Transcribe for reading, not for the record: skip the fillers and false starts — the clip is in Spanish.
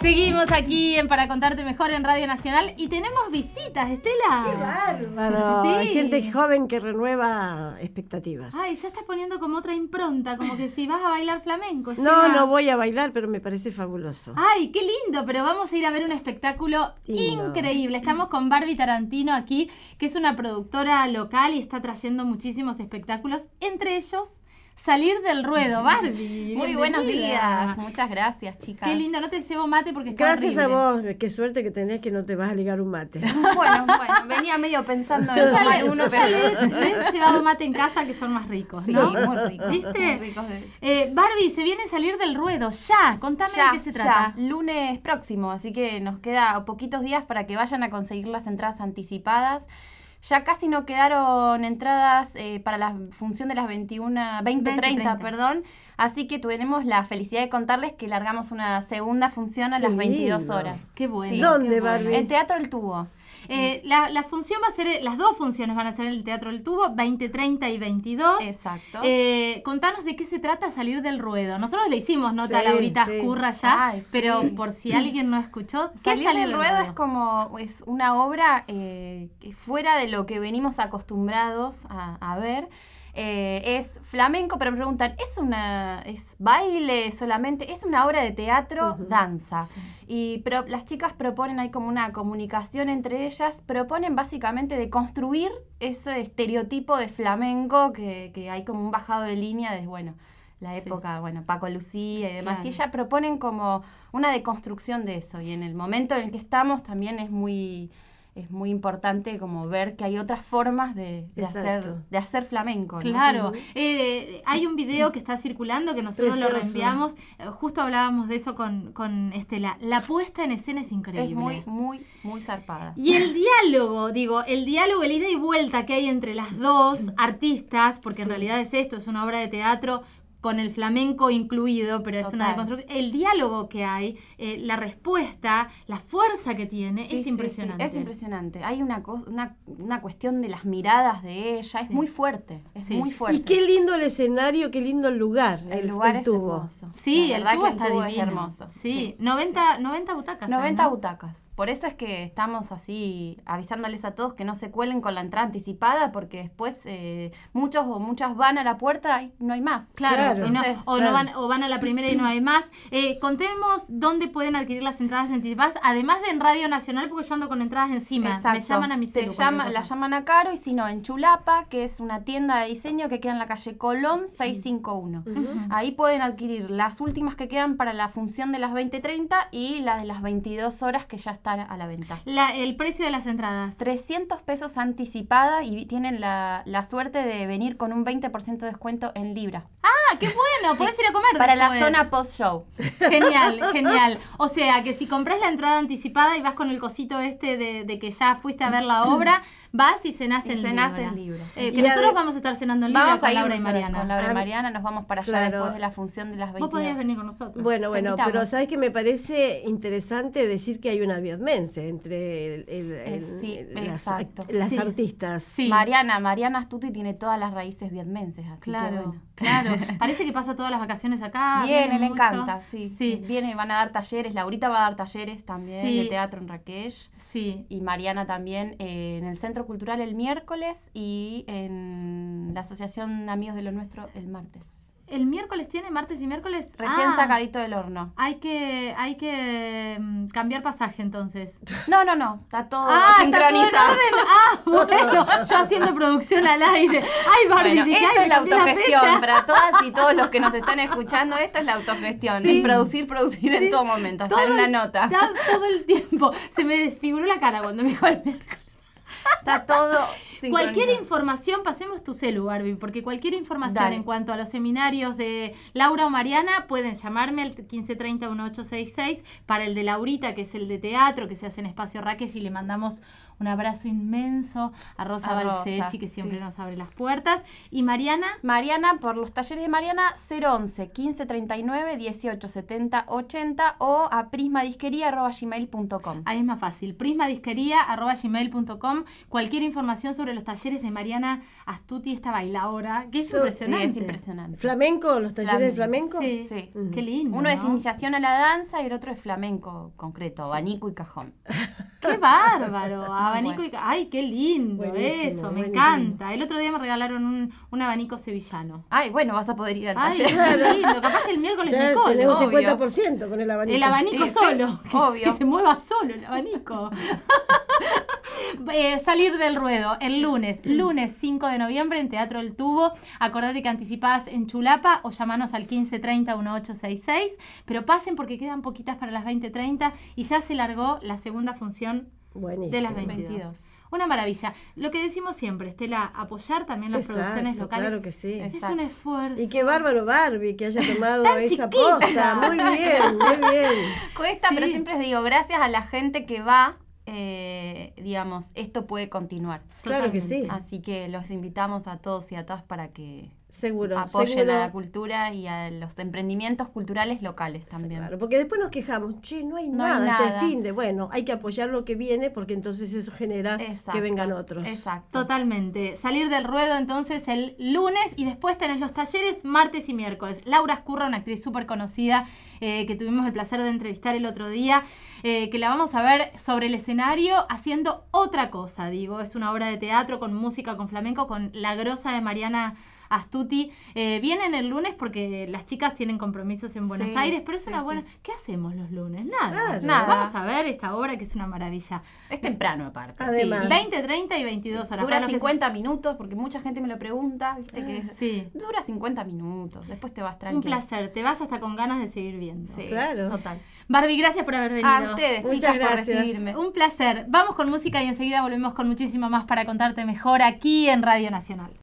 Seguimos aquí en Para Contarte Mejor en Radio Nacional y tenemos visitas, Estela. ¡Qué bárbaro! Sí. Hay gente joven que renueva expectativas. Ay, ya estás poniendo como otra impronta, como que si vas a bailar flamenco, Estela. No voy a bailar, pero me parece fabuloso. Ay, qué lindo, pero vamos a ir a ver un espectáculo Lindo. increíble. Estamos con Barbie Tarantino aquí, que es una productora local y está trayendo muchísimos espectáculos, entre ellos Salir del Ruedo. Barbie, Muy buenos bienvenida. días, muchas gracias, chicas. Qué lindo, no te cebo mate porque está Gracias horrible. a vos, qué suerte que tenés que no te vas a ligar un mate. Bueno, venía medio pensando Yo en ya tomar le- uno, yo Ya pero le he llevado mate en casa que son más ricos, sí, ¿no? muy ricos. ¿Viste? Muy ricos de hecho. Barbie, se viene Salir del Ruedo, ya, contame Ya, de qué se trata. lunes próximo, así que nos queda poquitos días para que vayan a conseguir las entradas anticipadas. Ya casi no quedaron entradas para la función de las 20:30, perdón. Así que tuvimos la felicidad de contarles que largamos una segunda función a Qué las 22 lindo. horas. Qué bueno. Sí. ¿Dónde, qué bueno. Barbie? En Teatro El Tubo. La función va a ser, las dos funciones van a ser en el Teatro del Tubo, 20:30 y 22. Exacto. Contanos de qué se trata Salir del Ruedo. Nosotros le hicimos nota a Sí, Laurita sí. Ascurra ya, Ay, sí. pero por si alguien no escuchó, ¿qué es Salir del ruedo es una obra que fuera de lo que venimos acostumbrados a ver. Es flamenco, pero me preguntan, ¿es baile solamente? Es una obra de teatro, danza. Sí. Pero las chicas proponen, hay como una comunicación entre ellas, proponen básicamente de construir ese estereotipo de flamenco que hay como un bajado de línea desde, la Sí. época, Paco Lucía y demás. Claro. Y ellas proponen como una deconstrucción de eso. Y en el momento en el que estamos también es muy importante como ver que hay otras formas de Exacto. hacer flamenco, ¿no? Claro, hay un video que está circulando que nosotros lo Precioso. reenviamos, justo hablábamos de eso con Estela. La puesta en escena es increíble. Es muy, muy, muy zarpada. Y el diálogo, el ida y vuelta que hay entre las dos artistas, porque en Sí. realidad es esto, es una obra de teatro con el flamenco incluido, pero es una Total. deconstrucción. El diálogo que hay, la respuesta, la fuerza que tiene, Sí, es sí, impresionante. sí, es impresionante. Hay una cuestión de las miradas de ella, es Sí. muy fuerte, es Sí. muy fuerte. Y qué lindo el escenario, qué lindo el lugar. el lugar es tubo. hermoso. Sí, La el verdad tubo que está tubo divino. es hermoso. Sí, 90 butacas. 90 ¿no? butacas. Por eso es que estamos así avisándoles a todos que no se cuelen con la entrada anticipada, porque después muchos o muchas van a la puerta y no hay más. Claro, Claro. y no- Entonces, o, claro. no van a la primera y no hay más. Contemos dónde pueden adquirir las entradas anticipadas, además de en Radio Nacional, porque yo ando con entradas encima. Me Exacto. llaman a mi celu. La llaman a Caro, y si no, en Chulapa, que es una tienda de diseño que queda en la calle Colón 651. Ujú. Ahí pueden adquirir las últimas que quedan para la función de las 20:30 y las de las 22 horas que ya están a la venta. El precio de las entradas. 300 pesos anticipada y tienen la suerte de venir con un 20% de descuento en Libra. Ah, qué bueno, podés ir a comer Para la después. zona post-show. Genial, genial. O sea, que si compras la entrada anticipada y vas con el cosito de que ya fuiste a ver la obra, vas y cenás en Libra. Que Y nosotros ade- vamos a estar cenando en Libra Vamos con a ir Laura y nosotros Mariana. con Laura y Ah, Mariana, nos vamos para allá claro. después de la función de las 22. Vos podrías venir con nosotros. Bueno, Te invitamos. pero sabes que me parece interesante decir que hay una vietmense entre sí, las exacto. Sí. artistas. Sí. Mariana Astuti tiene todas las raíces vietmenses, así que Claro, bueno. claro. Parece que pasa todas las vacaciones acá. Viene, le mucho. encanta, sí. Sí. Viene, van a dar talleres, Laurita va a dar talleres también Sí. de teatro en Raquel. Sí. Y Mariana también en el Centro Cultural el miércoles y en la Asociación Amigos de lo Nuestro el martes. ¿El miércoles tiene? ¿Martes y miércoles? Recién Ah, sacadito del horno. Hay que cambiar pasaje entonces. No, está todo ¿está todo en sincronizado. orden? Ah, bueno, yo haciendo producción al aire. Ay, Barbie, Bueno, dije, esto ay, es la me cambié autogestión fecha. para todas y todos los que nos están escuchando. Esto es la autogestión, Sí. es producir Sí. en todo momento, hasta en Todo una el- nota. Está todo el tiempo. Se me desfiguró la cara cuando me dijo el miércoles. Está todo Cualquier sincronizado. información, pasemos tu celu, Barbie, porque cualquier información Dale. en cuanto a los seminarios de Laura o Mariana, pueden llamarme al 1530-1866 para el de Laurita, que es el de teatro, que se hace en Espacio Raquel, y le mandamos un abrazo inmenso a Rosa A Rosa, Balsechi, que siempre sí. nos abre las puertas. Y Mariana, Mariana, por los talleres de Mariana, 011 1539 1870 80 o a prismadisquería@gmail.com. ahí es más fácil, prismadisquería@gmail.com. cualquier información sobre los talleres de Mariana Astuti, esta bailaora, que es Sí, impresionante. es impresionante. ¿Flamenco? ¿Los talleres de flamenco? Sí, Sí. qué lindo. Uno es ¿no? iniciación a la danza y el otro es flamenco concreto, abanico y cajón. ¡Qué bárbaro! Abanico Bueno. ¡Ay, qué lindo Buenísimo, eso! Me buenísimo. encanta. El otro día me regalaron un abanico sevillano. Ay, bueno, vas a poder ir al ¡Ay, taller. qué lindo! Capaz que el miércoles Ya me colo. tenés un obvio. 50% con el abanico. El abanico Sí, sí, solo, obvio. que se mueva solo el abanico. Salir del ruedo el lunes 5 de noviembre en Teatro El Tubo. Acordate que anticipás en Chulapa o llamanos al 1530-1866. Pero pasen porque quedan poquitas para las 20:30 y ya se largó la segunda función Buenísimo. de las 22. Una maravilla. Lo que decimos siempre, Estela, apoyar también las Exacto, producciones locales. claro que sí. Es Exacto. un esfuerzo. Y qué bárbaro Barbie que haya tomado Tan esa chiquita. posta. Muy bien, muy bien. Cuesta, Sí. pero siempre les digo, gracias a la gente que va, digamos, esto puede continuar. Claro que sí. Así que los invitamos a todos y a todas para que Seguro. apoyen seguro. a la cultura y a los emprendimientos culturales locales también. Claro, porque después nos quejamos, che, no hay No hay nada, nada. este fin de, bueno, hay que apoyar lo que viene porque entonces eso genera Exacto. que vengan otros. Exacto. Totalmente. Salir del ruedo entonces el lunes y después tenés los talleres martes y miércoles. Laura Escurra, una actriz súper conocida que tuvimos el placer de entrevistar el otro día, que la vamos a ver sobre el escenario haciendo otra cosa, digo. Es una obra de teatro con música, con flamenco, con la grosa de Mariana Astuti. Vienen el lunes porque las chicas tienen compromisos en Buenos Sí, Aires, pero es sí, una buena... sí. ¿Qué hacemos los lunes? Nada. Claro. Nada. Vamos a ver esta obra que es una maravilla. Es temprano aparte. Además. Sí, 20, 30 y 22 horas. Dura Para los que 50 minutos, porque mucha gente me lo pregunta, viste que Sí. dura 50 minutos, después te vas Un tranquilo. placer, te vas hasta con ganas de seguir viendo. Sí, Claro. total. Barbie, gracias por haber venido. A ustedes, Muchas chicas, por gracias. recibirme. Un placer. Vamos con música y enseguida volvemos con muchísimo más para contarte mejor aquí en Radio Nacional.